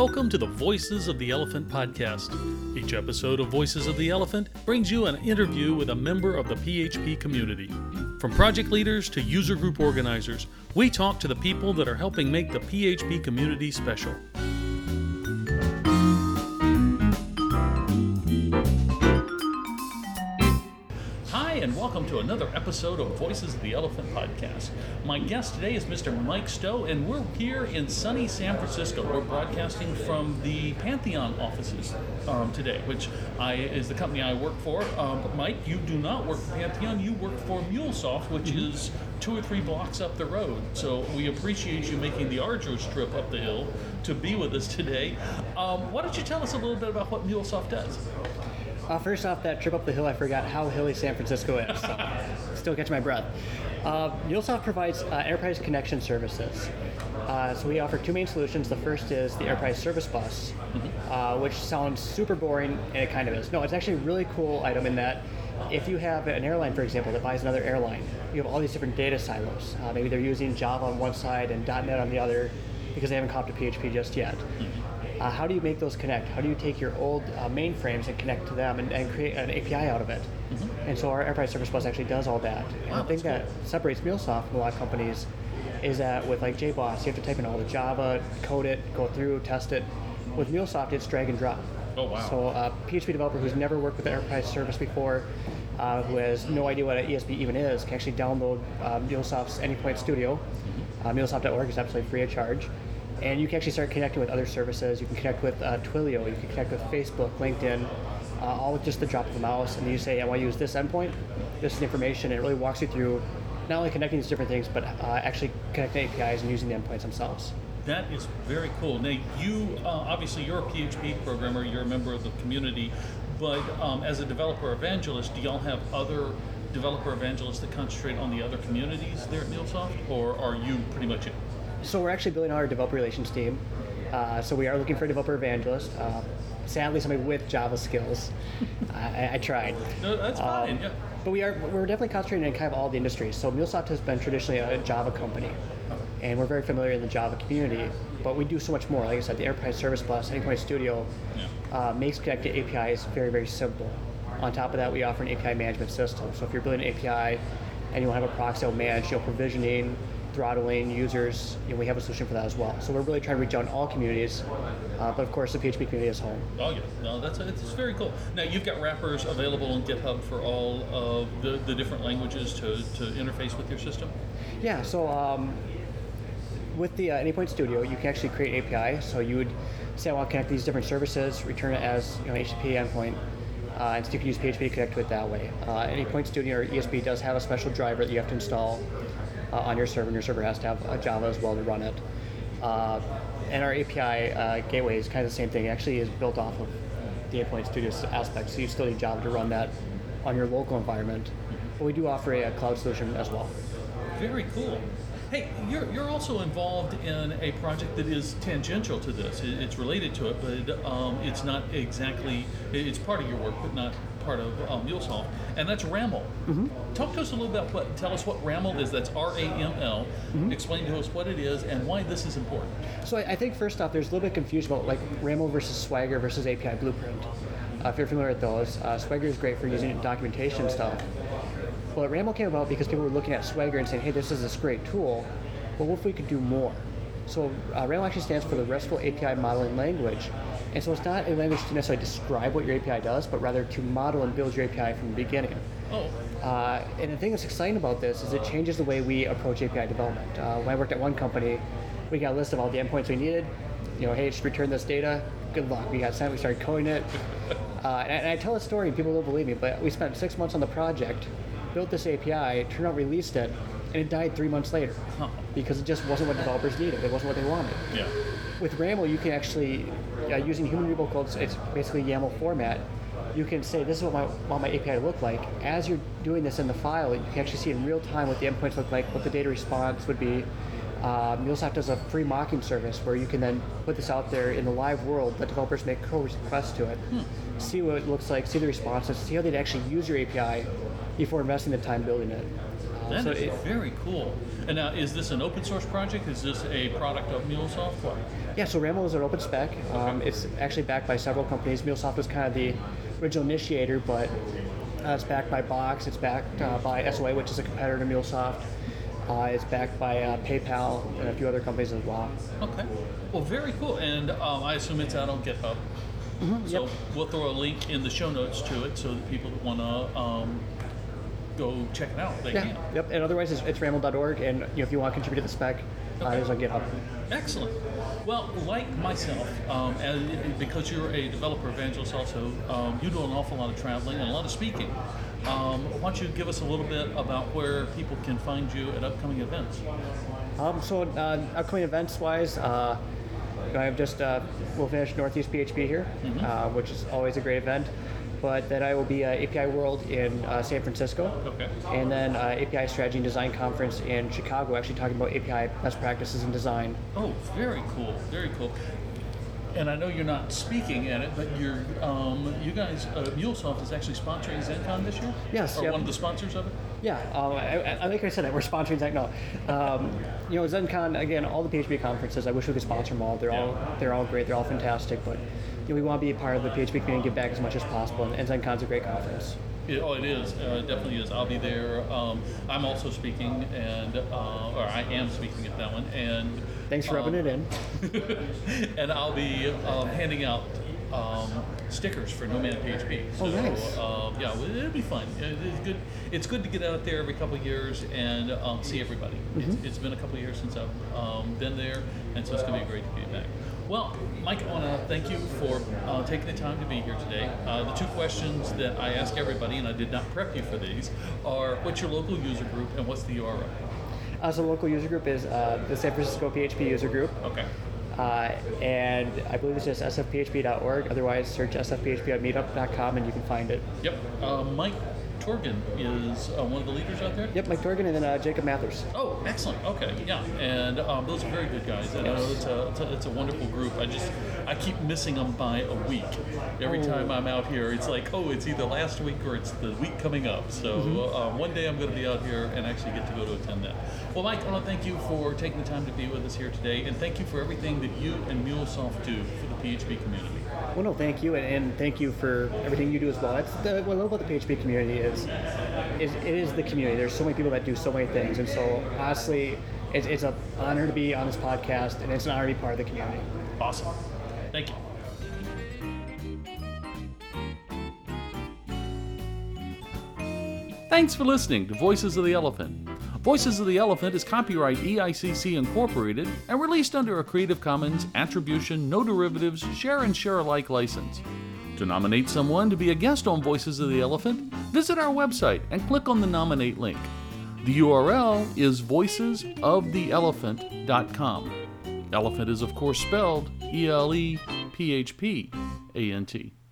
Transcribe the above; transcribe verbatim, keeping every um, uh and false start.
Welcome to the Voices of the Elephant podcast. Each episode of Voices of the Elephant brings you an interview with a member of the P H P community. From project leaders to user group organizers, we talk to the people that are helping make the P H P community special. And welcome to another episode of Voices of the Elephant podcast. My guest today is Mister Mike Stowe, and we're here in sunny San Francisco. We're broadcasting from the Pantheon offices um, today, which I, is the company I work for. Um, Mike, you do not work for Pantheon, you work for MuleSoft, which mm-hmm. is two or three blocks up the road. So we appreciate you making the arduous trip up the hill to be with us today. Um, why don't you tell us a little bit about what MuleSoft does? Uh, first off, that trip up the hill, I forgot how hilly San Francisco is, so still catching my breath. Uh, MuleSoft provides uh, enterprise connection services. Uh, so we offer two main solutions. The first is the Enterprise Service Bus, mm-hmm. uh, which sounds super boring, and it kind of is. No, it's actually a really cool item in that if you have an airline, for example, that buys another airline, you have all these different data silos. Uh, maybe they're using Java on one side and .dot net on the other because they haven't copped to P H P just yet. Mm-hmm. Uh, how do you make those connect? How do you take your old uh, mainframes and connect to them and, and create an A P I out of it? Mm-hmm. And so our Enterprise Service Bus actually does all that. And wow, the thing that cool. separates MuleSoft from a lot of companies is that with like J B O S, you have to type in all the Java, code it, go through, test it. With MuleSoft, it's drag and drop. Oh, wow. So a P H P developer who's never worked with the Enterprise Service before, uh, who has no idea what an E S B even is, can actually download uh, MuleSoft's Anypoint Studio. Mm-hmm. Uh, MuleSoft dot org is absolutely free of charge. And you can actually start connecting with other services. You can connect with uh, Twilio, you can connect with Facebook, LinkedIn, uh, all with just the drop of a mouse. And then you say, I want to use this endpoint, this is the information, and it really walks you through not only connecting these different things, but uh, actually connecting A P Is and using the endpoints themselves. That is very cool. Now, you, uh, obviously, you're a P H P programmer, you're a member of the community, but um, as a developer evangelist, do y'all have other developer evangelists that concentrate on the other communities there at MuleSoft, or are you pretty much it? So we're actually building our developer relations team. Uh, so we are looking for a developer evangelist. Uh, sadly, somebody with Java skills. I, I tried. No, that's fine. Um, yeah. But we are we're definitely concentrating in kind of all the industries. So MuleSoft has been traditionally a Java company, and we're very familiar in the Java community. But we do so much more. Like I said, the Enterprise Service Bus, Anypoint Studio, yeah. uh, makes connecting A P Is very very simple. On top of that, we offer an A P I management system. So if you're building an A P I and you want to have a proxy that will manage, you know, provisioning, throttling users, you know, we have a solution for that as well. So we're really trying to reach out in all communities, uh, but of course the P H P community is home. Oh yeah, no, that's it's very cool. Now you've got wrappers available on GitHub for all of the, the different languages to, to interface with your system? Yeah, so um, with the uh, Anypoint Studio, you can actually create A P I. So you would say I want to connect these different services, return it as you know, H T T P endpoint, uh, and so you can use P H P to connect to it that way. Uh, Anypoint Studio or E S B does have a special driver that you have to install Uh, on your server, and your server has to have uh, Java as well to run it. Uh, and our A P I uh, gateway is kind of the same thing. It actually is built off of the Anypoint Studio aspect, so you still need Java to run that on your local environment. But we do offer a, a cloud solution as well. Very cool. Hey, you're you're also involved in a project that is tangential to this. It's related to it, but um, it's not exactly, it's part of your work, but not part of um, MuleSoft, and that's RAML. Mm-hmm. Talk to us a little about what, tell us what RAML is. That's R A M L. Mm-hmm. Explain to us what it is and why this is important. So I, I think first off, there's a little bit of confusion about like RAML versus Swagger versus A P I Blueprint. Uh, if you're familiar with those, uh, Swagger is great for using documentation stuff. But RAML came about because people were looking at Swagger and saying, hey, this is this great tool, but what if we could do more? So uh, RAML actually stands for the RESTful A P I Modeling Language. And so it's not a language to necessarily describe what your A P I does, but rather to model and build your A P I from the beginning. Oh. Uh, and the thing that's exciting about this is it changes the way we approach A P I development. Uh, when I worked at one company, we got a list of all the endpoints we needed. You know, hey, just return this data. Good luck. We got sent, we started coding it. Uh, and, and I tell a story and people don't believe me, but we spent six months on the project, built this A P I, turned out released it, and it died three months later huh. because it just wasn't what developers needed. It wasn't what they wanted. Yeah. With RAML, you can actually, uh, using human readable codes, it's basically YAML format, you can say, this is what my, want my A P I to look like. As you're doing this in the file, you can actually see in real time what the endpoints look like, what the data response would be. Uh, MuleSoft does a free mocking service where you can then put this out there in the live world, let developers make code requests to it, hmm. see what it looks like, see the responses, see how they'd actually use your A P I before investing the time building it. That So is it- very cool. And now, is this an open source project? Is this a product of MuleSoft? What? Yeah, so Ramble is an open spec. Um, it's actually backed by several companies. MuleSoft was kind of the original initiator, but uh, it's backed by Box. It's backed uh, by S O A, which is a competitor to MuleSoft. Uh, it's backed by uh, PayPal and a few other companies as well. Okay. Well, very cool. And um, I assume it's out on GitHub. Mm-hmm, So yep. we'll throw a link in the show notes to it so that people that want to um, go check it out, they Yeah, can. yep. And otherwise, it's, it's ramble dot org, and you know, if you want to contribute to the spec, uh, Okay. it's on GitHub. Excellent. Well, like myself, um, and because you're a developer evangelist also, um, you do an awful lot of traveling and a lot of speaking. Um, why don't you give us a little bit about where people can find you at upcoming events? Um, so uh, upcoming events-wise, uh, I've just uh, we'll finish Northeast P H P here, Mm-hmm. uh, which is always a great event. But then I will be at A P I World in uh, San Francisco, Okay. and then uh, A P I Strategy and Design Conference in Chicago, actually talking about A P I best practices in design. Oh, very cool, very cool. And I know you're not speaking at it, but you're, um, you guys, uh, MuleSoft is actually sponsoring ZenCon this year? Yes, Or yep. one of the sponsors of it? Yeah, um, I, I, like I said, we're sponsoring Zach. No, um, you know, ZenCon again. All the P H P conferences. I wish we could sponsor them all. They're all they're all great. They're all fantastic. But you know, we want to be a part of the P H P community and give back as much as possible. And, and ZenCon's a great conference. It, oh, it is. Uh, it definitely is. I'll be there. Um, I'm also speaking, and uh, or I am speaking at that one. And Thanks for rubbing um, it in. and I'll be um, handing out um, stickers for No Man P H P. So, Oh, nice. um, yeah, well, it'll be fun. It, it's good. It's good to get out there every couple of years and um, see everybody. Mm-hmm. It's, it's been a couple of years since I've um, been there, and so it's going to be great to be back. Well, Mike, I want to thank you for uh, taking the time to be here today. Uh, the two questions that I ask everybody, and I did not prep you for these, are what's your local user group and what's the U R L? Uh, so the local user group is uh, the San Francisco P H P user group, Okay. uh, and I believe it's just s f p h p dot org. Otherwise, search s f p h p on meetup dot com and you can find it. Yep. Uh, Mike Torgan is uh, one of the leaders out there? Yep, Mike Torgan and then uh, Jacob Mathers. Oh, excellent. Okay, yeah, and um, those are very good guys. And I know it's a, it's a it's a wonderful group. I just I keep missing them by a week. Every Oh. time I'm out here, it's like, oh, it's either last week or it's the week coming up. So Mm-hmm. uh, one day I'm going to be out here and actually get to go to attend that. Well, Mike, I want to thank you for taking the time to be with us here today, and thank you for everything that you and MuleSoft do for the P H P community. Well, no, thank you, and, and thank you for everything you do as well. That's the, what I love about the P H P community is, is it is the community. There's so many people that do so many things, and so honestly, it's, it's an honor to be on this podcast, and it's an honor to be part of the community. Awesome. Thank you. Thanks for listening to Voices of the Elephant. Voices of the Elephant is copyright E I C C Incorporated and released under a Creative Commons Attribution, No Derivatives, Share and Share Alike license. To nominate someone to be a guest on Voices of the Elephant, visit our website and click on the Nominate link. The U R L is voices of the elephant dot com. Elephant is, of course, spelled E L E P H P A N T.